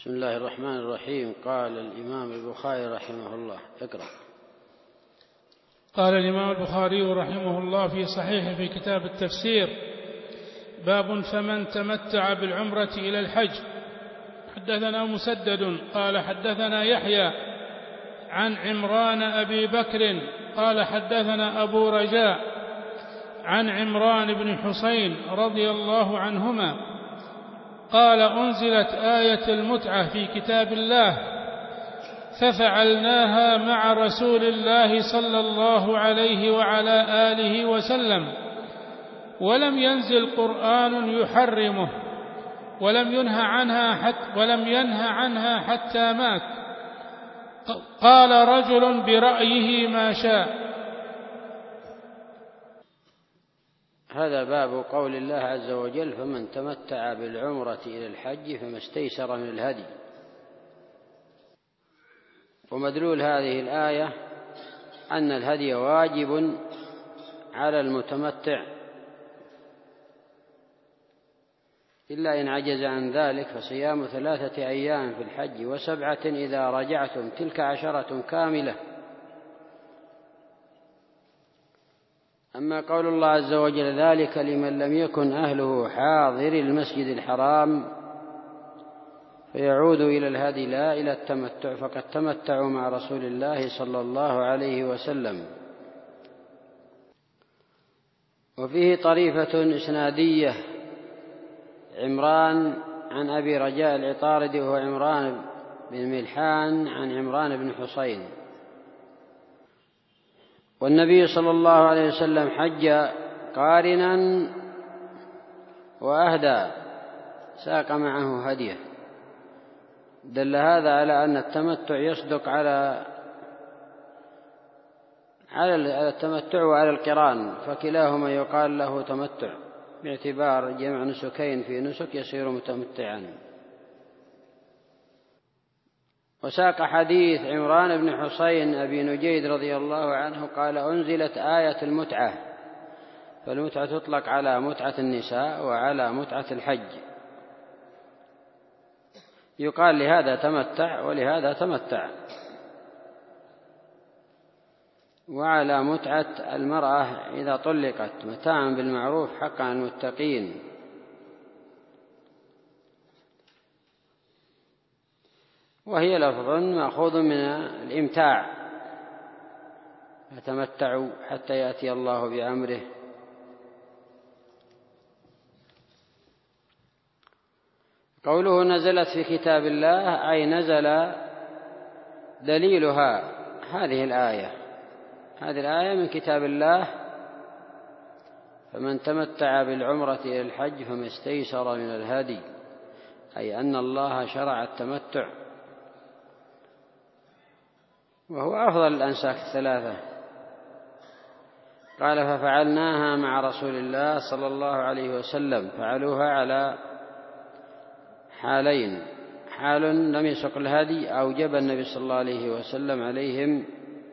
بسم الله الرحمن الرحيم. قال الإمام البخاري رحمه الله. اقرأ. قال الإمام البخاري رحمه الله في صحيح في كتاب التفسير: باب فمن تمتع بالعمرة إلى الحج. حدثنا مسدد قال حدثنا يحيى عن عمران أبي بكر قال حدثنا أبو رجاء عن عمران بن حسين رضي الله عنهما قال: أنزلت آية المتعة في كتاب الله ففعلناها مع رسول الله صلى الله عليه وعلى آله وسلم، ولم ينزل قرآن يحرمه ولم ينه عنها حتى مات. قال رجل برأيه ما شاء. هذا باب قول الله عز وجل: فمن تمتع بالعمرة إلى الحج فما استيسر من الهدي. ومدلول هذه الآية أن الهدي واجب على المتمتع، إلا إن عجز عن ذلك فصيام 3 أيام في الحج و7 إذا رجعتم، تلك 10 كاملة. أما قول الله عز وجل: ذلك لمن لم يكن أهله حاضر المسجد الحرام، فيعود إلى الهدي لا إلى التمتع، فقد تمتعوا مع رسول الله صلى الله عليه وسلم. وفيه طريفة إسنادية: عمران عن أبي رجاء العطاردي وهو عمران بن ملحان عن عمران بن حسين. والنبي صلى الله عليه وسلم حج قارنا وأهدى، ساق معه هديه. دل هذا على أن التمتع يصدق على التمتع وعلى القران، فكلاهما يقال له تمتع باعتبار جمع نسكين في نسك يصير متمتعا. وساق حديث عمران بن حسين أبي نجيد رضي الله عنه قال: أنزلت آية المتعة. فالمتعة تطلق على متعة النساء وعلى متعة الحج، يقال لهذا تمتع ولهذا تمتع. وعلى متعة المرأة إذا طلقت متاعا بالمعروف حقا على المتقين. وهي لفظ مأخوذ من الإمتاع: فتمتعوا حتى يأتي الله بأمره. قوله نزلت في كتاب الله أي نزل دليلها هذه الآية من كتاب الله: فمن تمتع بالعمرة إلى الحج فما استيسر من الهدي، أي أن الله شرع التمتع، وهو أفضل الأنساك 3. قال: ففعلناها مع رسول الله صلى الله عليه وسلم. فعلوها على حالين: حال لم يسق الهدي أوجب النبي صلى الله عليه وسلم عليهم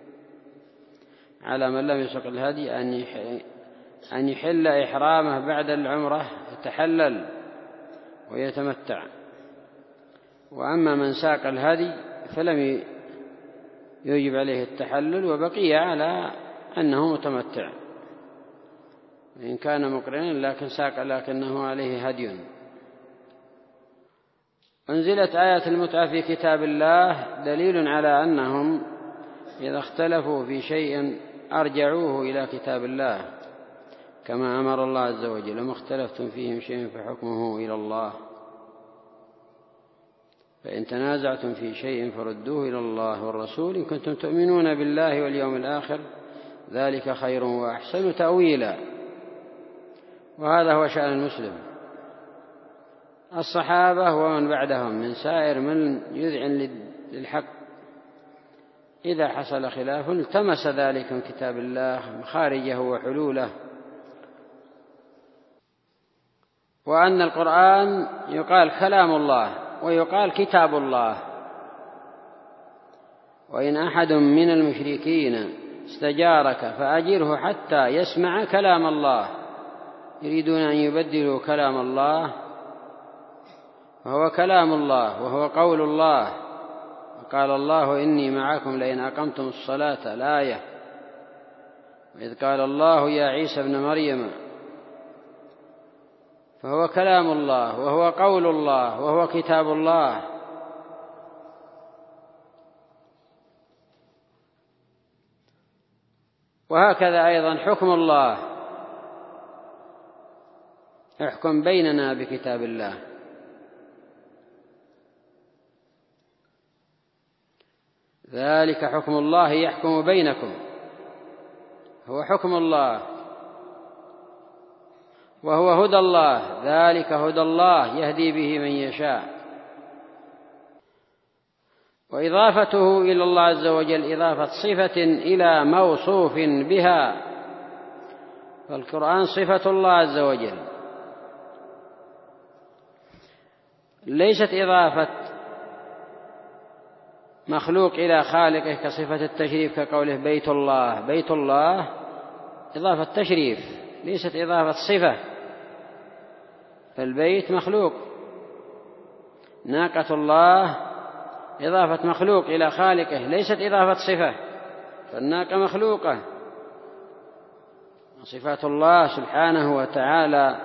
على من لم يسق الهدي أن يحل إحرامه بعد العمرة يتحلل ويتمتع. وأما من ساق الهدي فلم يجب عليه التحلل وبقي على أنه متمتع، إن كان مقرنا لكن ساق لكنه عليه هدي. أنزلت آية المتعة في كتاب الله دليل على أنهم إذا اختلفوا في شيء أرجعوه إلى كتاب الله، كما أمر الله عز وجل: وما اختلفتم فيه من شيء فحكمه إلى الله، فإن تنازعتم في شيء فردوه إلى الله والرسول إن كنتم تؤمنون بالله واليوم الآخر، ذلك خير وأحسن تأويلا. وهذا هو شأن المسلم. الصحابة ومن بعدهم من سائر من يذعن للحق إذا حصل خلاف التمس ذلك من كتاب الله مخارجه وحلوله. وأن القرآن يقال كلام الله ويقال كتاب الله. وإن أحد من المشركين استجارك فأجره حتى يسمع كلام الله، يريدون أن يبدلوا كلام الله وهو كلام الله وهو قول الله. قال الله إني معكم لئن أقمتم الصلاة الآية. وإذ قال الله يا عيسى ابن مريم، فهو كلام الله وهو قول الله وهو كتاب الله. وهكذا أيضا حكم الله، احكم بيننا بكتاب الله. ذلك حكم الله يحكم بينكم، هو حكم الله وهو هدى الله. ذلك هدى الله يهدي به من يشاء. وإضافته إلى الله عز وجل إضافة صفة إلى موصوف بها، فالقرآن صفة الله عز وجل، ليست إضافة مخلوق إلى خالقه كصفة التشريف كقوله بيت الله. بيت الله إضافة تشريف ليست إضافة صفة، فالبيت مخلوق. ناقة الله إضافة مخلوق إلى خالقه ليست إضافة صفة، فالناقة مخلوقة. صفات الله سبحانه وتعالى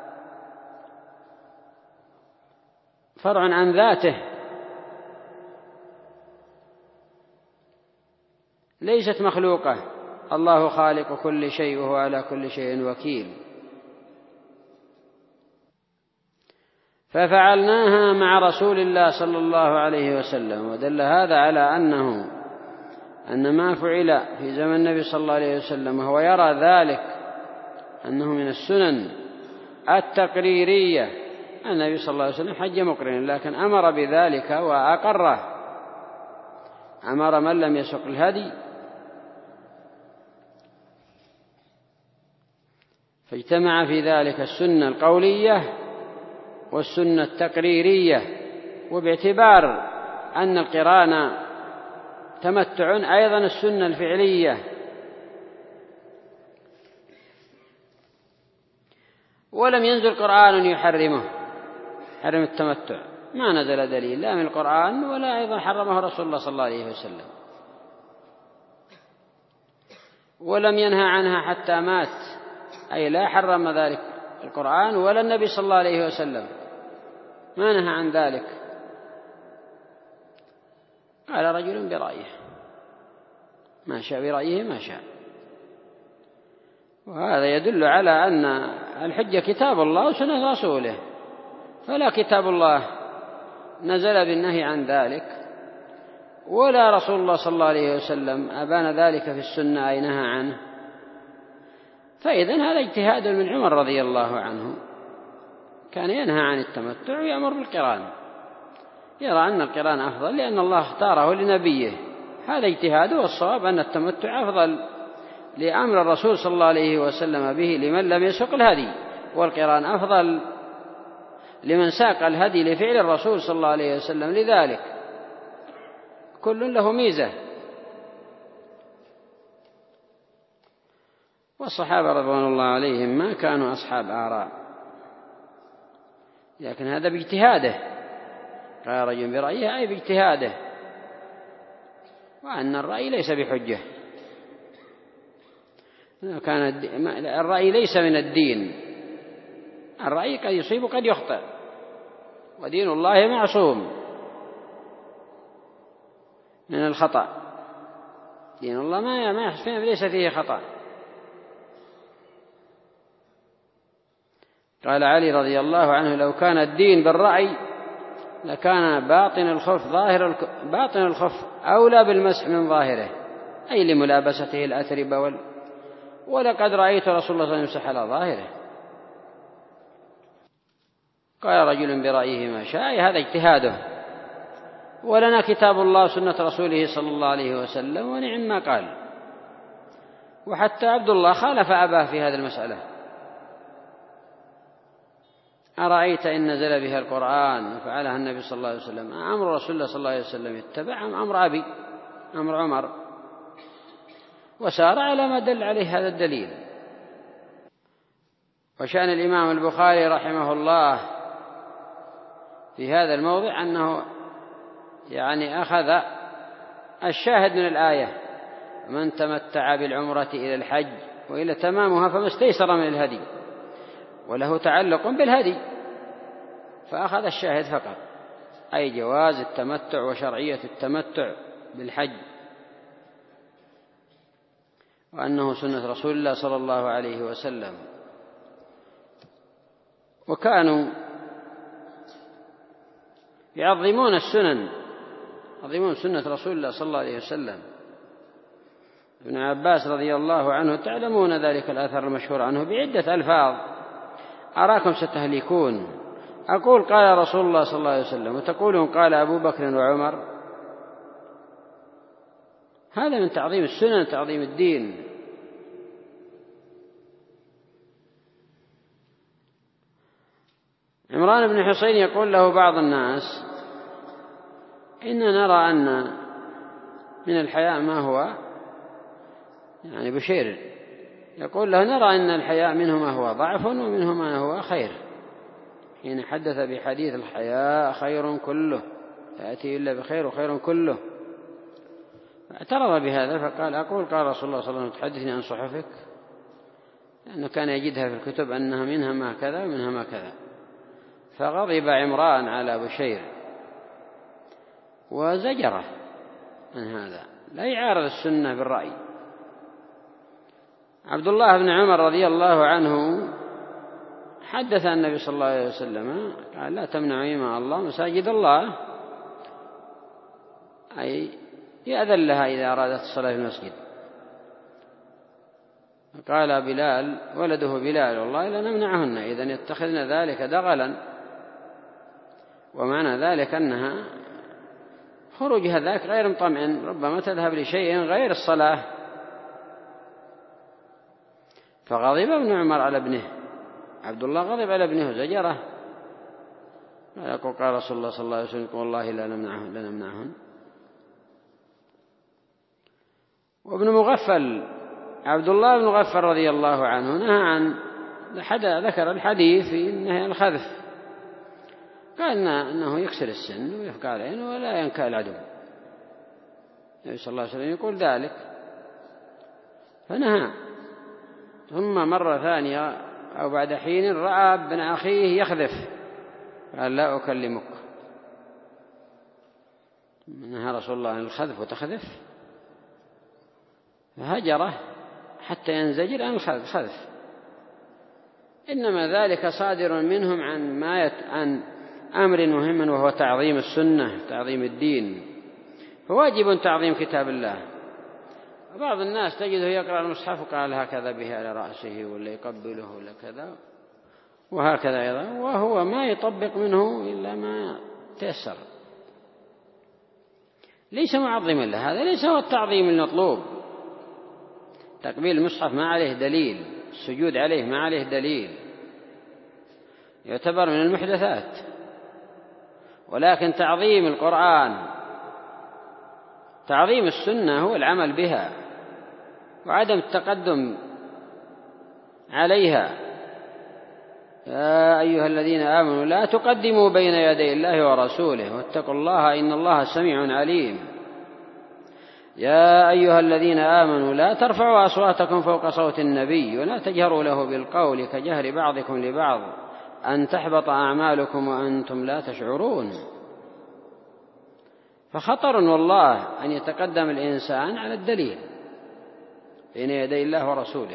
فرع عن ذاته، ليست مخلوقة. الله خالق كل شيء وهو على كل شيء وكيل. ففعلناها مع رسول الله صلى الله عليه وسلم. ودل هذا على أن ما فعل في زمن النبي صلى الله عليه وسلم وهو يرى ذلك أنه من السنن التقريرية. النبي صلى الله عليه وسلم حج مقرنا، لكن أمر بذلك وأقره. أمر من لم يسق الهدي، فاجتمع في ذلك السنة القولية والسنة التقريرية. وباعتبار أن القران تمتع أيضا السنة الفعلية. ولم ينزل قرآن يحرم التمتع، ما نزل دليل لا من القرآن ولا أيضا حرمه رسول الله صلى الله عليه وسلم، ولم ينهى عنها حتى مات، أي لا حرم ذلك القرآن ولا النبي صلى الله عليه وسلم، ما نهى عن ذلك. قال رجل برأيه، ما شاء برأيه ما شاء. وهذا يدل على أن الحجة كتاب الله وسنة رسوله، فلا كتاب الله نزل بالنهي عن ذلك ولا رسول الله صلى الله عليه وسلم أبان ذلك في السنة أي نهى عنه. فإذن هذا اجتهاد من عمر رضي الله عنه، كان ينهى عن التمتع ويأمر بالقران، يرى أن القران أفضل لأن الله اختاره لنبيه. هذا اجتهاده، والصواب أن التمتع أفضل لأمر الرسول صلى الله عليه وسلم به لمن لم يسق الهدي، والقران أفضل لمن ساق الهدي لفعل الرسول صلى الله عليه وسلم. لذلك كل له ميزة. والصحابة رضوان الله عليهم ما كانوا أصحاب آراء، لكن هذا باجتهاده. قال رجل برأيه أي باجتهاده، وأن الرأي ليس بحجة. الرأي ليس من الدين، الرأي قد يصيب وقد يخطئ، ودين الله معصوم من الخطأ. دين الله ما ليس فيه خطأ. قال علي رضي الله عنه لو كان الدين بالرأي لكان باطن الخف أولى بالمسح من ظاهره، أي لملابسته الأتربة ولقد رأيت رسول الله صلى الله عليه وسلم يمسح على ظاهره. قال رجل برأيه ما شاء، هذا اجتهاده، ولنا كتاب الله سنة رسوله صلى الله عليه وسلم ونعم ما قال. وحتى عبد الله خالف أباه في هذه المسألة. أرأيت إن نزل بها القرآن وفعلها النبي صلى الله عليه وسلم، أمر رسول الله صلى الله عليه وسلم يتبع أمر أبي أمر عمر، وسار على ما دل عليه هذا الدليل. وشأن الإمام البخاري رحمه الله في هذا الموضع أنه يعني أخذ الشاهد من الآية: من تمتع بالعمرة إلى الحج وإلى تمامها فما استيسر من الهدي، وله تعلق بالهدي، فأخذ الشاهد فقط، أي جواز التمتع وشرعية التمتع بالحج، وأنه سنة رسول الله صلى الله عليه وسلم. وكانوا يعظمون السنن، يعظمون سنة رسول الله صلى الله عليه وسلم. ابن عباس رضي الله عنه تعلمون ذلك الأثر المشهور عنه بعدة ألفاظ: أراكم ستهلكون، أقول قال رسول الله صلى الله عليه وسلم، وتقولون قال أبو بكر وعمر. هذا من تعظيم السنن، تعظيم الدين. عمران بن حسين يقول له بعض الناس: إننا نرى أن من الحياء ما هو، يعني بشير يقول له: نرى أن الحياء منه ما هو ضعف ومنه ما هو خير، حين حدث بحديث الحياء خير كله، يأتي إلا بخير وخير كله. اعترض بهذا فقال: أقول قال رسول الله صلى الله عليه وسلم تحدثني عن صحفك، لأنه كان يجدها في الكتب أنها منها ما كذا ومنها ما كذا. فغضب عمران على بشير وزجره عن هذا، لا يعارض السنة بالرأي. عبد الله بن عمر رضي الله عنه حدث النبي صلى الله عليه وسلم قال: لا تمنعوا إماء الله مساجد الله، أي يأذن لها إذا أرادت الصلاة في المسجد. قال بلال ولده بلال: والله لنمنعهن إذن يتخذن ذلك دغلا، ومعنى ذلك أنها خروجها ذاك غير مطمئن، ربما تذهب لشيء غير الصلاة. فغضب ابن عمر على ابنه، عبد الله غضب على ابنه زجره، يقول قال رسول الله صلى الله عليه وسلم: والله لا نمنعهن. وابن مغفل عبد الله بن مغفل رضي الله عنه نهى عن ذكر الحديث في نهي الخذف، قال أنه يكسر السن ويفقع العين ولا ينكأ العدو. النبي صلى الله عليه وسلم يقول ذلك فنهى. ثم مرة ثانية أو بعد حين رأى ابن أخيه يخذف قال: لا أكلمك. نهى رسول الله عن الخذف وتخذف، فهجره حتى ينزجر عن الخذف. إنما ذلك صادر منهم عن أمر مهم، وهو تعظيم السنة، تعظيم الدين، فواجب تعظيم كتاب الله. بعض الناس تجده يقرأ المصحف وقال هكذا به على رأسه، ولا يقبله ولا كذا وهكذا أيضا، وهو ما يطبق منه إلا ما تيسر، ليس معظما له. هذا ليس هو التعظيم المطلوب. تقبيل المصحف ما عليه دليل، السجود عليه ما عليه دليل، يعتبر من المحدثات. ولكن تعظيم القرآن، تعظيم السنة هو العمل بها وعدم التقدم عليها. يا أيها الذين آمنوا لا تقدموا بين يدي الله ورسوله واتقوا الله إن الله سميع عليم. يا أيها الذين آمنوا لا ترفعوا أصواتكم فوق صوت النبي ولا تجهروا له بالقول كجهر بعضكم لبعض أن تحبط أعمالكم وأنتم لا تشعرون. فخطر والله أن يتقدم الإنسان على الدليل بين يدي الله ورسوله،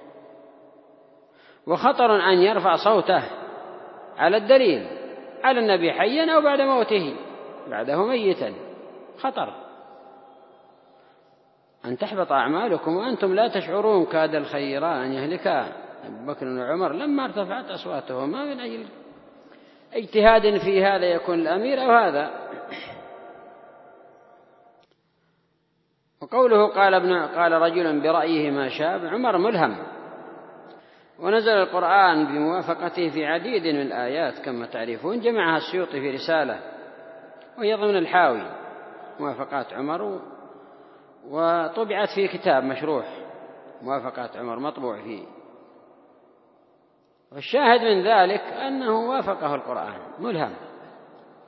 وخطر أن يرفع صوته على الدليل على النبي حيا أو بعد موته بعده ميتا. خطر أن تحبط أعمالكم وأنتم لا تشعرون. كاد الخيران أن يهلكا أبو بكر وعمر لما ارتفعت أصواتهما من أجل اجتهاد في هذا يكون الأمير أو هذا. وقوله قال رجل برأيه ما شاء، عمر ملهم، ونزل القرآن بموافقته في عديد من الآيات كما تعرفون، جمعها السيوطي في رسالة وهي ضمن الحاوي موافقات عمر، وطبعت في كتاب مشروح موافقات عمر مطبوع فيه. والشاهد من ذلك أنه وافقه القرآن ملهم،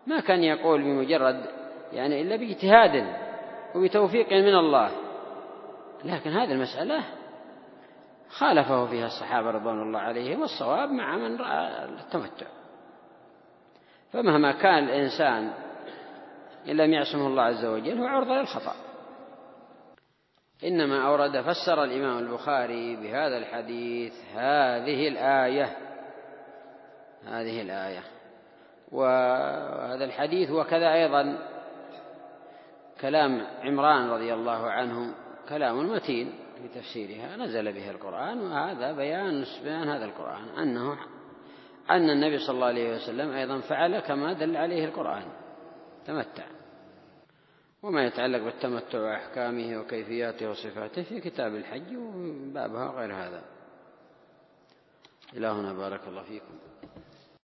ما كان يقول بمجرد يعني إلا باجتهاد وبتوفيق من الله، لكن هذه المسألة خالفه فيها الصحابة رضوان الله عليهم، والصواب مع من رأى التمتع. فمهما كان الإنسان إن لم يعصمه الله عز وجل هو عرضة للخطأ. إنما أورد فسر الإمام البخاري بهذا الحديث هذه الآية، وهذا الحديث وكذا أيضا كلام عمران رضي الله عنه كلام متين في تفسيرها نزل به القرآن، وهذا بيان هذا القرآن أن النبي صلى الله عليه وسلم أيضا فعل كما دل عليه القرآن، تمتع. وما يتعلق بالتمتع وأحكامه وكيفياته وصفاته في كتاب الحج وبابها غير هذا. إلهنا بارك الله فيكم.